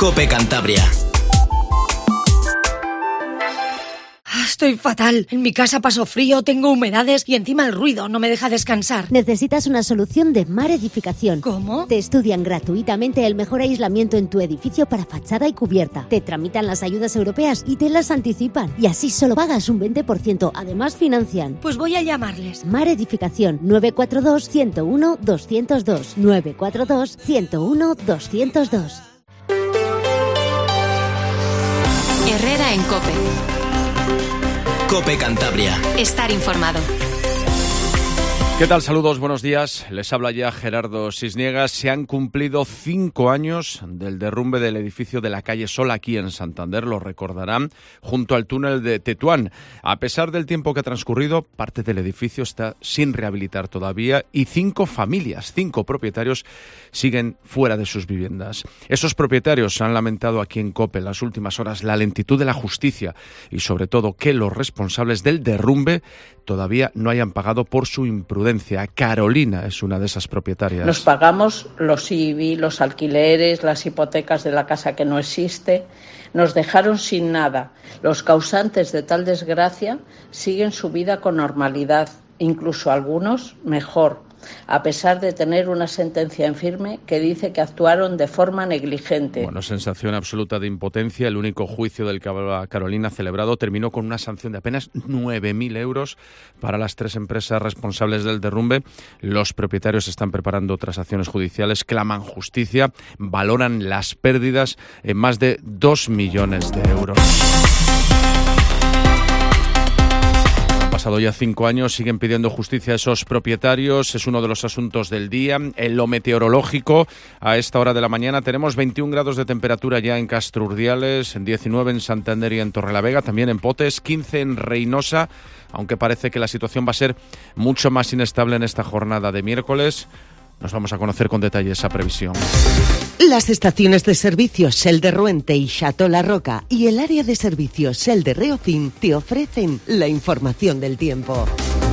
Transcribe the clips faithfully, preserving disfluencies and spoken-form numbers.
COPE Cantabria. Estoy fatal. En mi casa paso frío, tengo humedades y encima el ruido no me deja descansar. Necesitas una solución de Mar Edificación. ¿Cómo? Te estudian gratuitamente el mejor aislamiento en tu edificio para fachada y cubierta. Te tramitan las ayudas europeas y te las anticipan. Y así solo pagas un veinte por ciento. Además financian. Pues voy a llamarles. Mar Edificación nueve cuatro dos, uno cero uno, dos cero dos. nueve cuatro dos, uno cero uno, dos cero dos. Herrera en COPE. COPE Cantabria. Estar informado. ¿Qué tal? Saludos, buenos días. Les habla ya Gerardo Sisniegas. Se han cumplido cinco años del derrumbe del edificio de la calle Sol aquí en Santander, lo recordarán, junto al túnel de Tetuán. A pesar del tiempo que ha transcurrido, parte del edificio está sin rehabilitar todavía y cinco familias, cinco propietarios siguen fuera de sus viviendas. Esos propietarios han lamentado aquí en COPE en las últimas horas la lentitud de la justicia y sobre todo que los responsables del derrumbe todavía no hayan pagado por su imprudencia. Carolina es una de esas propietarias. Nos pagamos los I B I, los alquileres, las hipotecas de la casa que no existe. Nos dejaron sin nada. Los causantes de tal desgracia siguen su vida con normalidad, incluso algunos mejor, a pesar de tener una sentencia en firme que dice que actuaron de forma negligente. Bueno, sensación absoluta de impotencia. El único juicio del que hablaba Carolina celebrado terminó con una sanción de apenas nueve mil euros para las tres empresas responsables del derrumbe. Los propietarios están preparando otras acciones judiciales, claman justicia, valoran las pérdidas en más de dos millones de euros. Pasado ya cinco años, siguen pidiendo justicia a esos propietarios. Es uno de los asuntos del día. En lo meteorológico, a esta hora de la mañana tenemos veintiún grados de temperatura ya en Castro Urdiales, diecinueve en Santander y en Torrelavega, también en Potes, quince en Reynosa, aunque parece que la situación va a ser mucho más inestable en esta jornada de miércoles. Nos vamos a conocer con detalle esa previsión. Las estaciones de servicios Shell de Ruente y Chateau La Roca y el área de servicios Shell de Reofín te ofrecen la información del tiempo.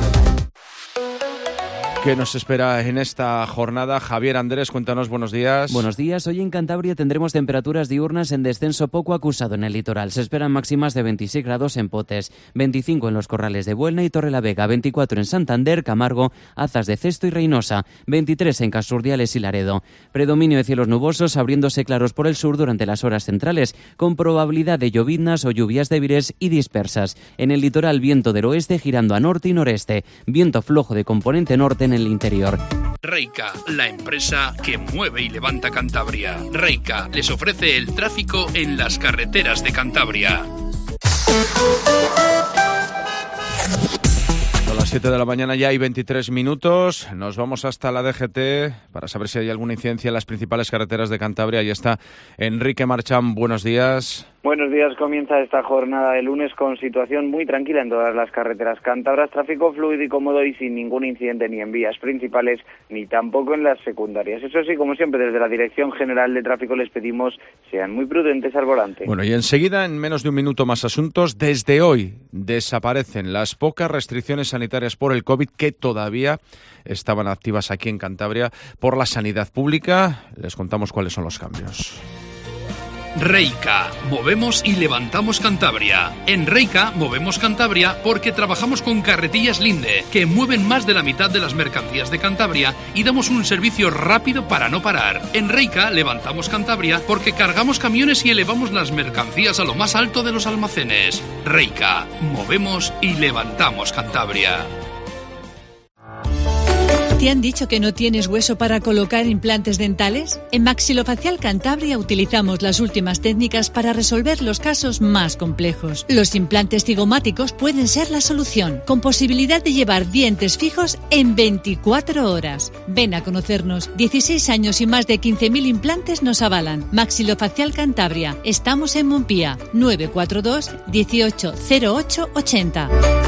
¿Qué nos espera en esta jornada? Javier Andrés, cuéntanos, buenos días. Buenos días. Hoy en Cantabria tendremos temperaturas diurnas en descenso poco acusado en el litoral. Se esperan máximas de veintiséis grados en Potes, veinticinco en los Corrales de Buelna y Torrelavega, veinticuatro en Santander, Camargo, Azas de Cesto y Reynosa, veintitrés en Castro Urdiales y Laredo. Predominio de cielos nubosos, abriéndose claros por el sur durante las horas centrales, con probabilidad de lloviznas o lluvias débiles y dispersas. En el litoral, viento del oeste girando a norte y noreste, viento flojo de componente norte en el interior. Reica, la empresa que mueve y levanta Cantabria. Reica les ofrece el tráfico en las carreteras de Cantabria. A las siete de la mañana ya hay veintitrés minutos. Nos vamos hasta la D G T para saber si hay alguna incidencia en las principales carreteras de Cantabria. Ahí está Enrique Marchán. Buenos días. Buenos días, comienza esta jornada de lunes con situación muy tranquila en todas las carreteras cántabras, tráfico fluido y cómodo y sin ningún incidente ni en vías principales ni tampoco en las secundarias. Eso sí, como siempre, desde la Dirección General de Tráfico les pedimos sean muy prudentes al volante. Bueno, y enseguida, en menos de un minuto más asuntos, desde hoy desaparecen las pocas restricciones sanitarias por el COVID que todavía estaban activas aquí en Cantabria por la sanidad pública. Les contamos cuáles son los cambios. Reica, movemos y levantamos Cantabria. En Reica movemos Cantabria porque trabajamos con Carretillas Linde, que mueven más de la mitad de las mercancías de Cantabria y damos un servicio rápido para no parar. En Reica levantamos Cantabria porque cargamos camiones y elevamos las mercancías a lo más alto de los almacenes. Reica, movemos y levantamos Cantabria. ¿Te han dicho que no tienes hueso para colocar implantes dentales? En Maxilofacial Cantabria utilizamos las últimas técnicas para resolver los casos más complejos. Los implantes cigomáticos pueden ser la solución, con posibilidad de llevar dientes fijos en veinticuatro horas. Ven a conocernos. dieciséis años y más de quince mil implantes nos avalan. Maxilofacial Cantabria. Estamos en Montpía. nueve cuatro dos, dieciocho cero ocho ochenta.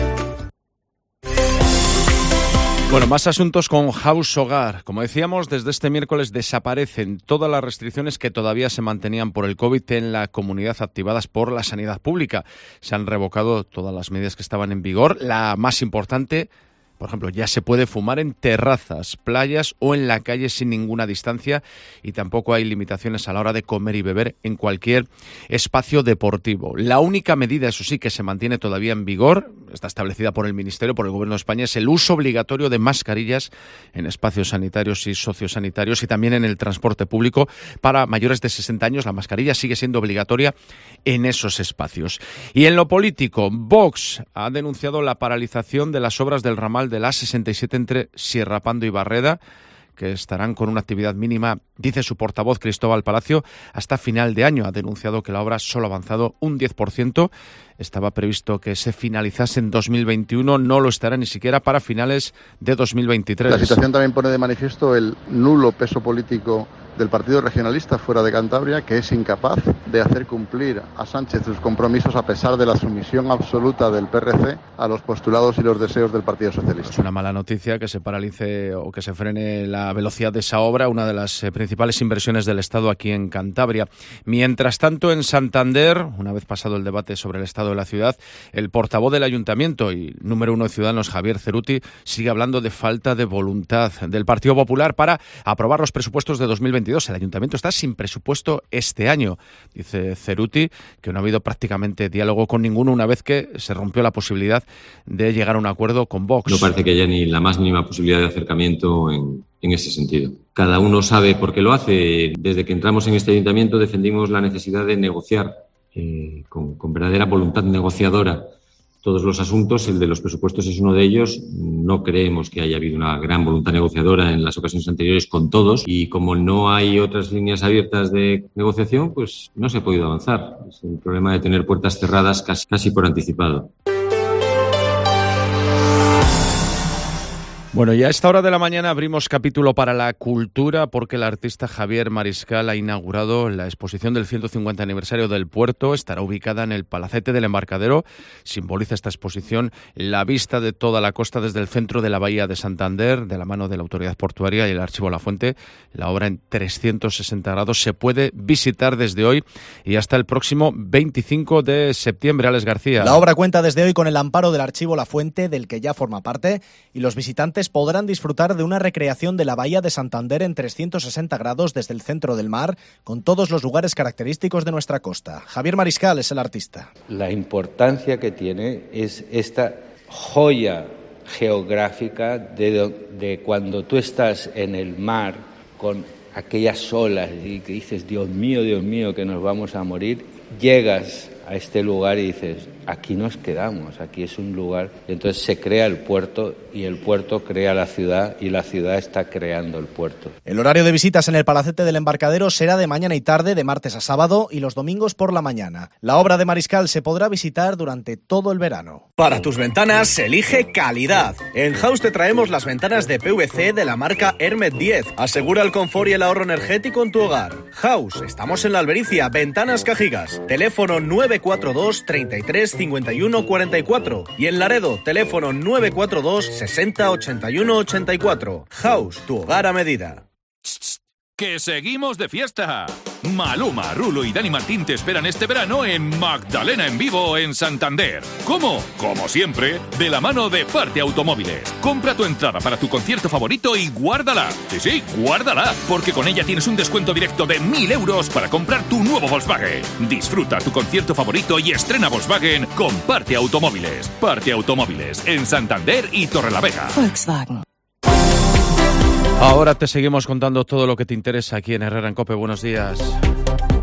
Bueno, más asuntos con House Hogar. Como decíamos, desde este miércoles desaparecen todas las restricciones que todavía se mantenían por el COVID en la comunidad activadas por la sanidad pública. Se han revocado todas las medidas que estaban en vigor. La más importante, Por ejemplo, ya se puede fumar en terrazas, playas o en la calle sin ninguna distancia y tampoco hay limitaciones a la hora de comer y beber en cualquier espacio deportivo. La única medida, eso sí, que se mantiene todavía en vigor, está establecida por el Ministerio, por el Gobierno de España, es el uso obligatorio de mascarillas en espacios sanitarios y sociosanitarios y también en el transporte público. Para mayores de sesenta años, la mascarilla sigue siendo obligatoria en esos espacios. Y en lo político, Vox ha denunciado la paralización de las obras del ramal de la A sesenta y siete entre Sierrapando y Barreda, que estarán con una actividad mínima, dice su portavoz Cristóbal Palacio, hasta final de año. Ha denunciado que la obra solo ha avanzado un diez por ciento. Estaba previsto que se finalizase en dos mil veintiuno, no lo estará ni siquiera para finales de dos mil veintitrés. La situación también pone de manifiesto el nulo peso político del Partido Regionalista fuera de Cantabria, que es incapaz de hacer cumplir a Sánchez sus compromisos a pesar de la sumisión absoluta del P R C a los postulados y los deseos del Partido Socialista. Es una mala noticia que se paralice o que se frene la velocidad de esa obra, una de las eh, principales inversiones del Estado aquí en Cantabria. Mientras tanto, en Santander, una vez pasado el debate sobre el estado de la ciudad, el portavoz del Ayuntamiento y número uno de Ciudadanos, Javier Ceruti, sigue hablando de falta de voluntad del Partido Popular para aprobar los presupuestos de dos mil veintidós. El Ayuntamiento está sin presupuesto este año. Dice Ceruti que no ha habido prácticamente diálogo con ninguno una vez que se rompió la posibilidad de llegar a un acuerdo con Vox. No parece que haya ni la más mínima posibilidad de acercamiento en, en ese sentido. Cada uno sabe por qué lo hace. Desde que entramos en este Ayuntamiento defendimos la necesidad de negociar eh, con, con verdadera voluntad negociadora todos los asuntos. El de los presupuestos es uno de ellos. No creemos que haya habido una gran voluntad negociadora en las ocasiones anteriores con todos y como no hay otras líneas abiertas de negociación, pues no se ha podido avanzar. Es un problema de tener puertas cerradas casi, casi por anticipado. Bueno, ya a esta hora de la mañana abrimos capítulo para la cultura porque el artista Javier Mariscal ha inaugurado la exposición del ciento cincuenta aniversario del puerto. Estará ubicada en el Palacete del Embarcadero. Simboliza esta exposición la vista de toda la costa desde el centro de la bahía de Santander, de la mano de la Autoridad Portuaria y el Archivo La Fuente. La obra en trescientos sesenta grados se puede visitar desde hoy y hasta el próximo veinticinco de septiembre. Alex García. La obra cuenta desde hoy con el amparo del Archivo La Fuente, del que ya forma parte, y los visitantes podrán disfrutar de una recreación de la bahía de Santander en trescientos sesenta grados desde el centro del mar, con todos los lugares característicos de nuestra costa. Javier Mariscal es el artista. La importancia que tiene es esta joya geográfica de, de cuando tú estás en el mar con aquellas olas y que dices, Dios mío, Dios mío, que nos vamos a morir, llegas a este lugar y dices, aquí nos quedamos, aquí es un lugar. Y entonces se crea el puerto y el puerto crea la ciudad y la ciudad está creando el puerto. El horario de visitas en el Palacete del Embarcadero será de mañana y tarde, de martes a sábado y los domingos por la mañana. La obra de Mariscal se podrá visitar durante todo el verano. Para tus ventanas, elige calidad. En House te traemos las ventanas de P V C de la marca Hermet diez. Asegura el confort y el ahorro energético en tu hogar. House, estamos en la Albericia, Ventanas Cajigas. Teléfono nueve cuatro dos, treinta y tres, cincuenta y uno, cuarenta y cuatro. Y en Laredo, teléfono nueve cuatro dos, sesenta, ochenta y uno, ochenta y cuatro. House, tu hogar a medida. ¡Que seguimos de fiesta! Maluma, Rulo y Dani Martín te esperan este verano en Magdalena en Vivo en Santander. ¿Cómo? Como siempre, de la mano de Parte Automóviles. Compra tu entrada para tu concierto favorito y guárdala. Sí, sí, guárdala, porque con ella tienes un descuento directo de mil euros para comprar tu nuevo Volkswagen. Disfruta tu concierto favorito y estrena Volkswagen con Parte Automóviles. Parte Automóviles en Santander y Torrelavega. Volkswagen. Ahora te seguimos contando todo lo que te interesa aquí en Herrera en COPE. Buenos días.